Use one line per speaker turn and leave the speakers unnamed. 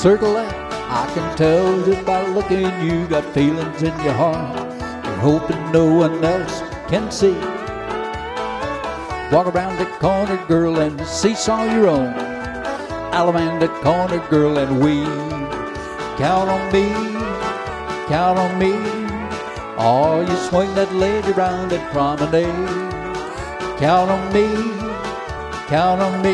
circle that. I can tell just by looking you got feelings in your heart you're hoping no one else can see. Walk around the corner, girl, and seesaw your own. Alamanda corner, girl, and weave. Count on me, count on me. Oh, you swing that lady round that promenade. Count on me, count on me.